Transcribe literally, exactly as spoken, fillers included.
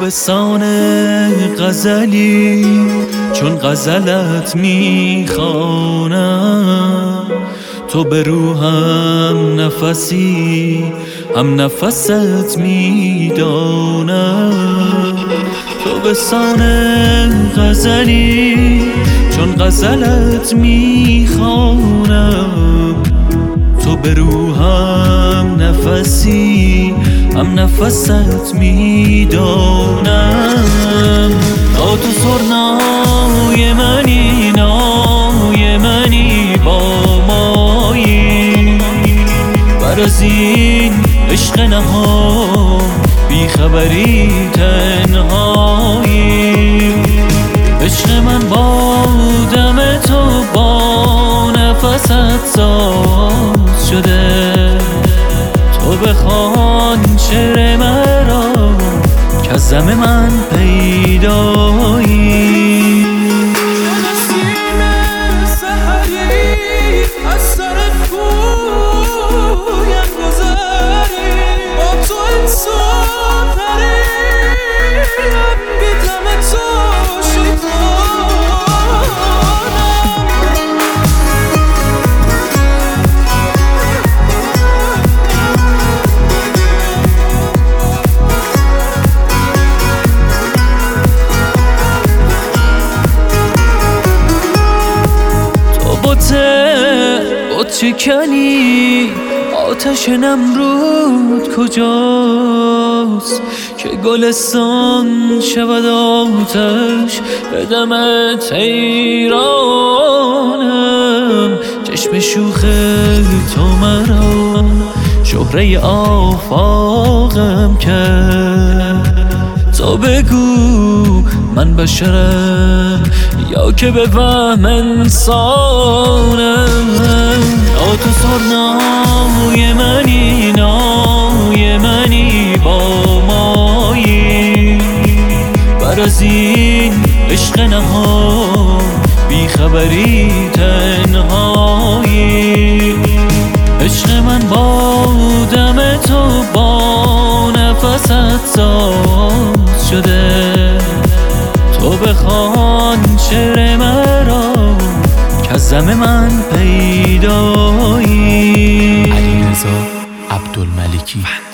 تابستان غزلی چون غزلت میخوانم، تو به روحم نفسی هم نفست میدانم. تابستان غزلی چون غزلت میخوانم، تو به روحم نفسی هم نفست میدانم. تا تو سرنای منی نای منی با مایی، بر از این عشق نهان بی خبری تنهایی. عشق من با دم تو با نفست ساز شده، تو بخوان شعر مرا که از دم من پیدایی. بت شکنی آتش نمرود کجاست که گلستان شود آتش به دم تیرانم. چشم شوخ تو مرا شهره آفاقم کرد، تو بگو من بشرم یا که به وهم انسانم. تا تو سرنای منی نای منی با مایی، بر از این عشق نهان بی خبری تنهایی. عشق من با دم تو با نفست ساز شده، تو بخوان شعر مرا که از دم من پیدایی. علیرضا عبدالملکی.